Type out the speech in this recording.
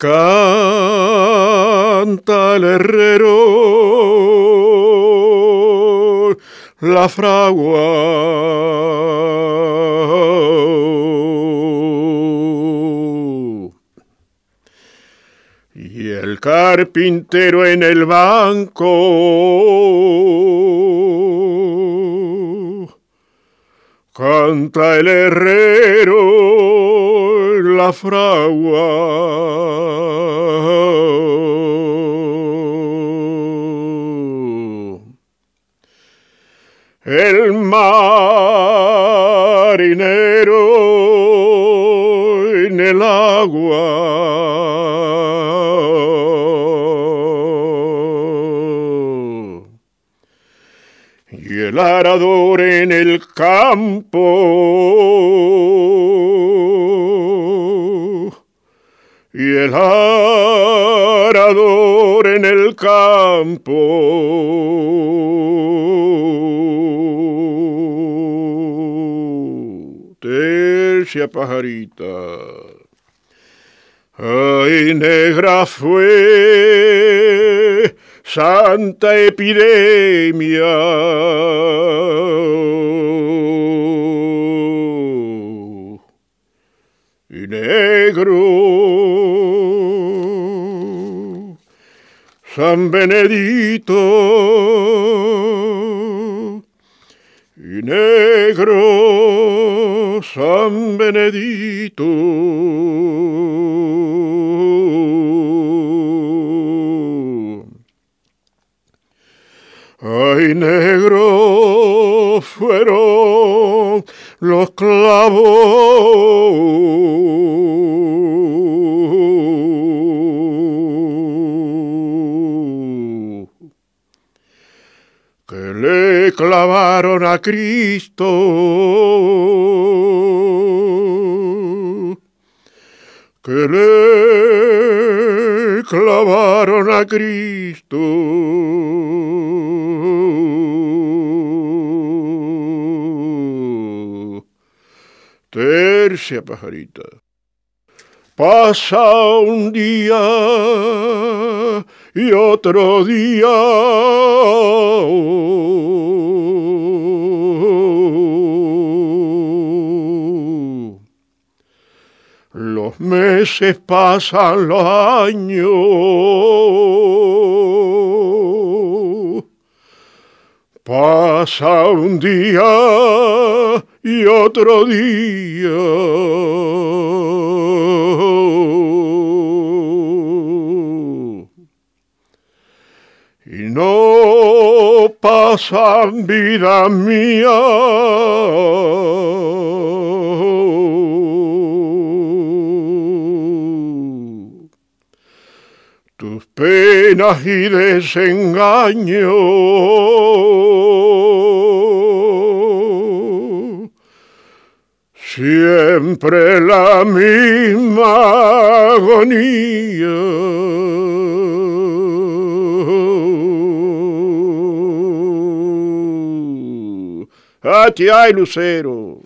Canta el herrero la fragua y el carpintero en el banco. Canta el herrero la fragua. El marinero en el agua y el arador en el campo y el arador en el campo. Tercia pajarita. Ay, negra fue santa epidemia. Y negro San Benedito. Y negro San Benedito. Ay, negro fueron los clavos que le clavaron a Cristo, que le clavaron a Cristo. Tercia pajarita. Pasa un día y otro día. Los meses pasan los años. Pasa un día y otro día. Y no pasan vida mía. Tus penas y desengaños. Siempre la misma agonía. ¡Aquí hay, Lucero!